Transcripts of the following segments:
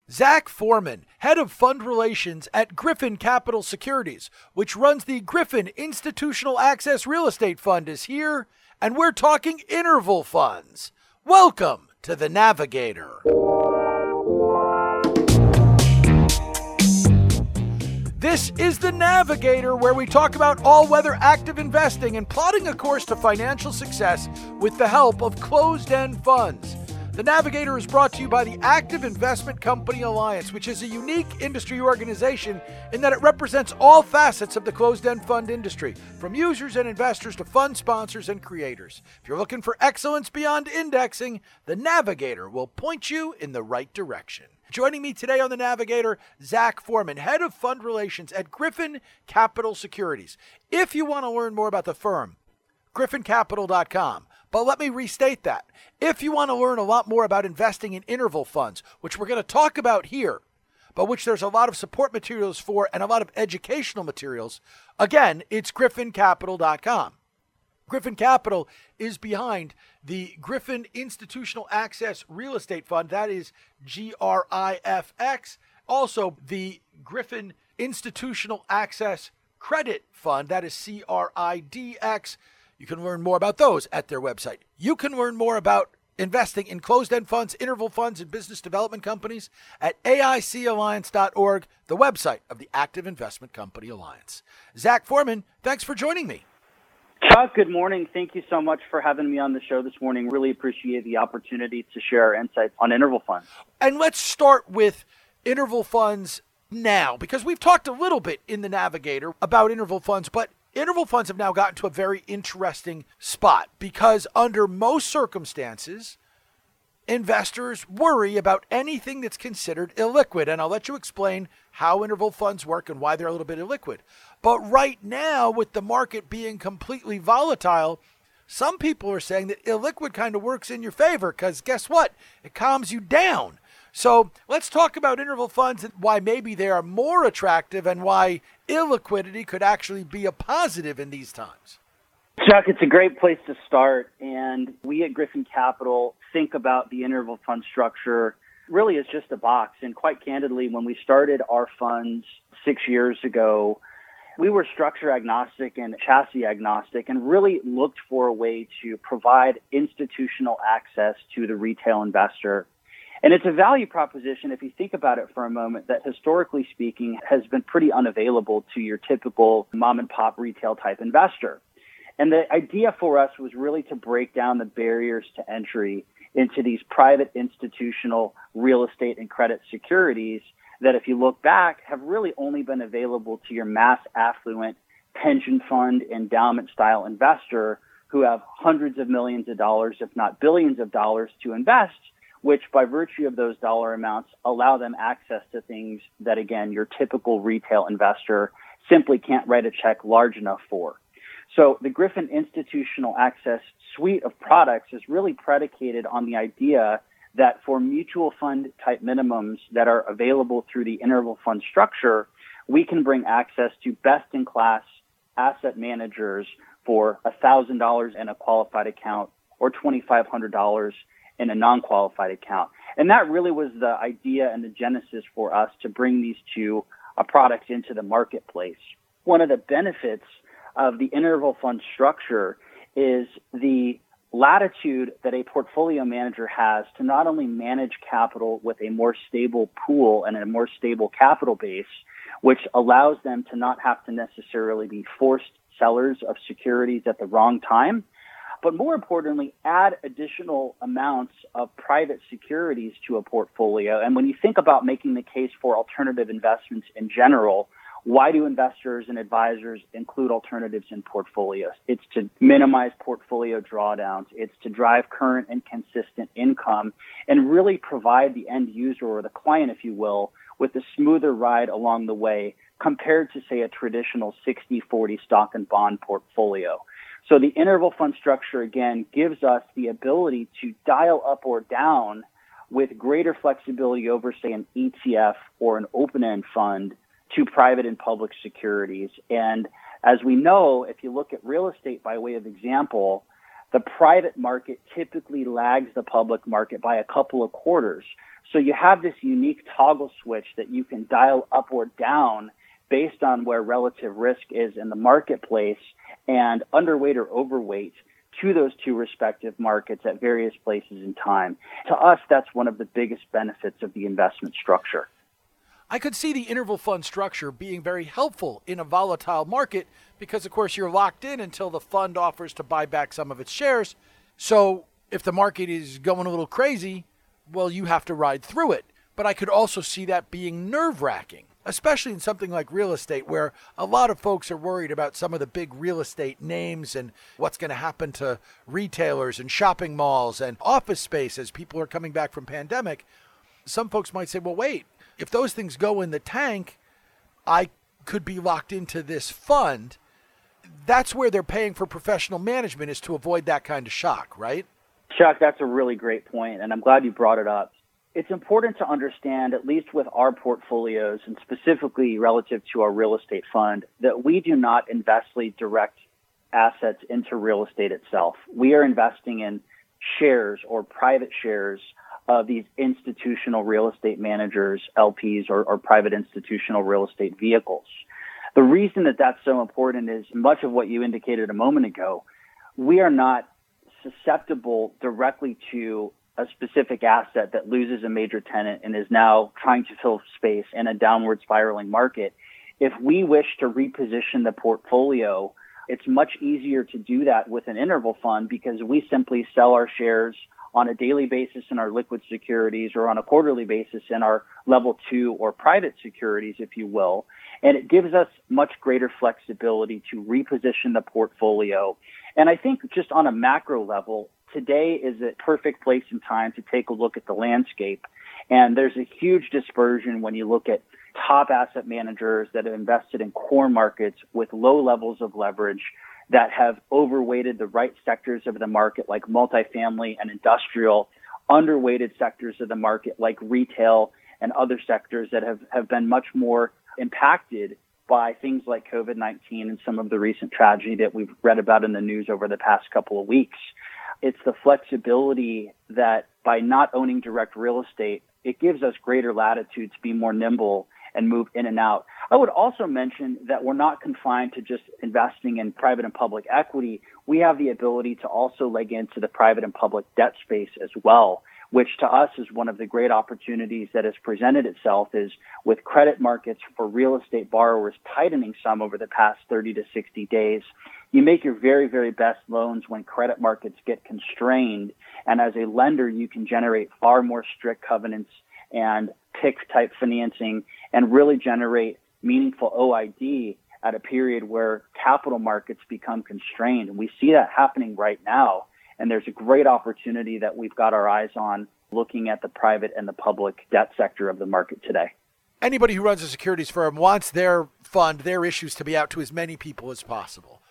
Zach Foreman, head of fund relations at Griffin Capital Securities, which runs the Griffin Institutional Access Real Estate Fund, is here, and we're talking interval funds. Welcome to The Navigator. This is The Navigator, where we talk about all-weather active investing and plotting a course to financial success with the help of closed-end funds. The Navigator is brought to you by the Active Investment Company Alliance, which is a unique industry organization in that it represents all facets of the closed-end fund industry, from users and investors to fund sponsors and creators. If you're looking for excellence beyond indexing, The Navigator will point you in the right direction. Joining me today on The Navigator, Zach Foreman, head of fund relations at Griffin Capital Securities. If you want to learn more about the firm, griffincapital.com. But let me restate that. If you want to learn a lot more about investing in interval funds, which we're going to talk about here, but which there's a lot of support materials for and a lot of educational materials, again, it's griffincapital.com. Griffin Capital is behind the Griffin Institutional Access Real Estate Fund. That is GRIFX. Also, the Griffin Institutional Access Credit Fund. That is CRIDX. You can learn more about those at their website. You can learn more about investing in closed-end funds, interval funds, and business development companies at AICalliance.org, the website of the Active Investment Company Alliance. Zach Foreman, thanks for joining me. Chuck, good morning. Thank you so much for having me on the show this morning. Really appreciate the opportunity to share our insights on interval funds. And let's start with interval funds now, because we've talked a little bit in The Navigator about interval funds, but interval funds have now gotten to a very interesting spot because under most circumstances, investors worry about anything that's considered illiquid. And I'll let you explain how interval funds work and why they're a little bit illiquid. But right now, with the market being completely volatile, some people are saying that illiquid kind of works in your favor because guess what? It calms you down. So let's talk about interval funds and why maybe they are more attractive and why illiquidity could actually be a positive in these times. Chuck, it's a great place to start. And we at Griffin Capital think about the interval fund structure really as just a box. And quite candidly, when we started our funds 6 years ago, we were structure agnostic and chassis agnostic and really looked for a way to provide institutional access to the retail investor. And it's a value proposition, if you think about it for a moment, that historically speaking has been pretty unavailable to your typical mom and pop retail type investor. And the idea for us was really to break down the barriers to entry into these private institutional real estate and credit securities that, if you look back, have really only been available to your mass affluent pension fund endowment style investor who have hundreds of millions of dollars, if not billions of dollars to invest, which by virtue of those dollar amounts allow them access to things that, again, your typical retail investor simply can't write a check large enough for. So the Griffin Institutional Access suite of products is really predicated on the idea that for mutual fund type minimums that are available through the interval fund structure, we can bring access to best-in-class asset managers for $1,000 in a qualified account or $2,500 in a non-qualified account. And that really was the idea and the genesis for us to bring these two products into the marketplace. One of the benefits of the interval fund structure is the latitude that a portfolio manager has to not only manage capital with a more stable pool and a more stable capital base, which allows them to not have to necessarily be forced sellers of securities at the wrong time, but more importantly, add additional amounts of private securities to a portfolio. And when you think about making the case for alternative investments in general, why do investors and advisors include alternatives in portfolios? It's to minimize portfolio drawdowns. It's to drive current and consistent income and really provide the end user or the client, if you will, with a smoother ride along the way compared to, say, a traditional 60-40 stock and bond portfolio. So the interval fund structure, again, gives us the ability to dial up or down with greater flexibility over, say, an ETF or an open-end fund to private and public securities. And as we know, if you look at real estate by way of example, the private market typically lags the public market by a couple of quarters. So you have this unique toggle switch that you can dial up or down based on where relative risk is in the marketplace and underweight or overweight to those two respective markets at various places in time. To us, that's one of the biggest benefits of the investment structure. I could see the interval fund structure being very helpful in a volatile market because, of course, you're locked in until the fund offers to buy back some of its shares. So if the market is going a little crazy, well, you have to ride through it. But I could also see that being nerve-wracking, especially in something like real estate, where a lot of folks are worried about some of the big real estate names and what's going to happen to retailers and shopping malls and office space as people are coming back from pandemic. Some folks might say, well, wait, if those things go in the tank, I could be locked into this fund. That's where they're paying for professional management, is to avoid that kind of shock, right? Chuck, that's a really great point, and I'm glad you brought it up. It's important to understand, at least with our portfolios, and specifically relative to our real estate fund, that we do not investly direct assets into real estate itself. We are investing in shares or private shares of these institutional real estate managers, LPs, or private institutional real estate vehicles. The reason that that's so important is much of what you indicated a moment ago. We are not susceptible directly to a specific asset that loses a major tenant and is now trying to fill space in a downward spiraling market. If we wish to reposition the portfolio, it's much easier to do that with an interval fund because we simply sell our shares on a daily basis in our liquid securities or on a quarterly basis in our level 2 or private securities, if you will. And it gives us much greater flexibility to reposition the portfolio. And I think just on a macro level, today is a perfect place and time to take a look at the landscape. And there's a huge dispersion when you look at top asset managers that have invested in core markets with low levels of leverage, that have overweighted the right sectors of the market like multifamily and industrial, underweighted sectors of the market like retail and other sectors that have been much more impacted by things like COVID-19 and some of the recent tragedy that we've read about in the news over the past couple of weeks. It's the flexibility that by not owning direct real estate, it gives us greater latitude to be more nimble and move in and out. I would also mention that we're not confined to just investing in private and public equity. We have the ability to also leg into the private and public debt space as well, which to us is one of the great opportunities that has presented itself, is with credit markets for real estate borrowers tightening some over the past 30 to 60 days. You make your very, very best loans when credit markets get constrained. And as a lender, you can generate far more strict covenants and PIK type financing and really generate meaningful OID at a period where capital markets become constrained. And we see that happening right now. And there's a great opportunity that we've got our eyes on looking at the private and the public debt sector of the market today. Anybody who runs a securities firm wants their fund, their issues to be out to as many people as possible.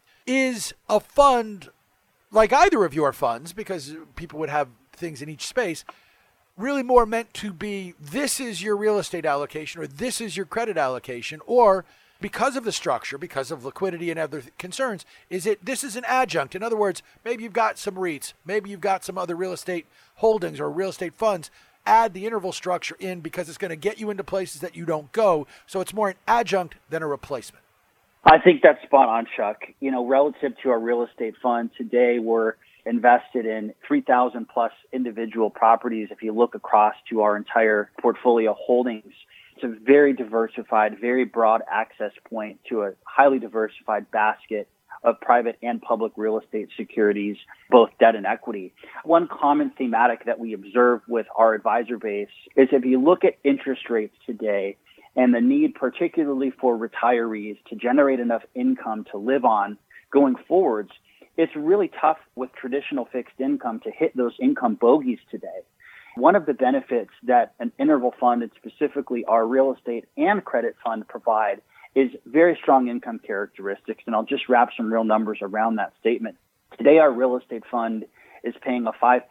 Is a fund like either of your funds, because people would have things in each space, really more meant to be this is your real estate allocation or this is your credit allocation, or because of the structure, because of liquidity and other concerns, this is an adjunct? In other words, maybe you've got some REITs, maybe you've got some other real estate holdings or real estate funds. Add the interval structure in because it's going to get you into places that you don't go. So it's more an adjunct than a replacement. I think that's spot on, Chuck. Relative to our real estate fund today, we're invested in 3,000 plus individual properties. If you look across to our entire portfolio holdings, it's a very diversified, very broad access point to a highly diversified basket of private and public real estate securities, both debt and equity. One common thematic that we observe with our advisor base is if you look at interest rates today and the need particularly for retirees to generate enough income to live on going forwards, it's really tough with traditional fixed income to hit those income bogeys today. One of the benefits that an interval fund, and specifically our real estate and credit fund, provide is very strong income characteristics. And I'll just wrap some real numbers around that statement. Today, our real estate fund is paying a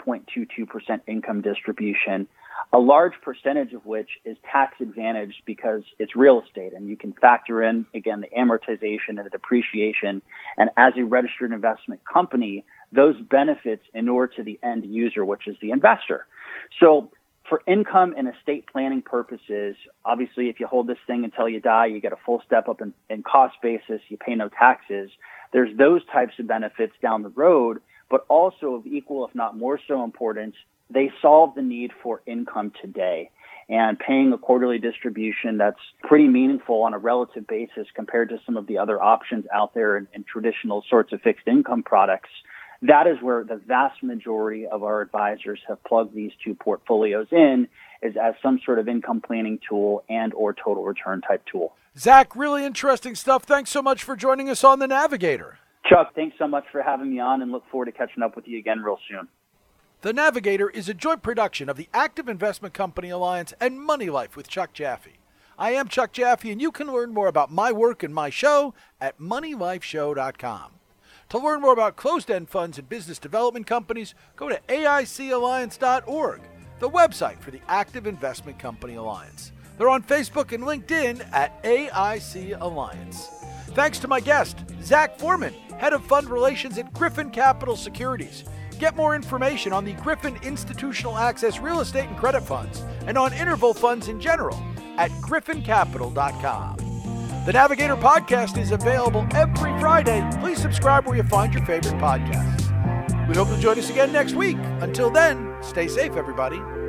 5.22% income distribution, a large percentage of which is tax advantaged because it's real estate. And you can factor in, again, the amortization and the depreciation. And as a registered investment company, those benefits inure to the end user, which is the investor. So For income and estate planning purposes, obviously, if you hold this thing until you die, you get a full step up in cost basis, you pay no taxes. There's those types of benefits down the road, but also of equal, if not more so importance, they solve the need for income today. And paying a quarterly distribution that's pretty meaningful on a relative basis compared to some of the other options out there in traditional sorts of fixed income products, that is where the vast majority of our advisors have plugged these two portfolios in, is as some sort of income planning tool and or total return type tool. Zach, really interesting stuff. Thanks so much for joining us on The Navigator. Chuck, thanks so much for having me on, and look forward to catching up with you again real soon. The Navigator is a joint production of the Active Investment Company Alliance and Money Life with Chuck Jaffe. I am Chuck Jaffe, and you can learn more about my work and my show at moneylifeshow.com. To learn more about closed-end funds and business development companies, go to AICalliance.org, the website for the Active Investment Company Alliance. They're on Facebook and LinkedIn at AIC Alliance. Thanks to my guest, Zach Foreman, Head of Fund Relations at Griffin Capital Securities. Get more information on the Griffin Institutional Access Real Estate and Credit Funds and on interval funds in general at griffincapital.com. The Navigator podcast is available every Friday. Please subscribe where you find your favorite podcasts. We hope you'll join us again next week. Until then, stay safe, everybody.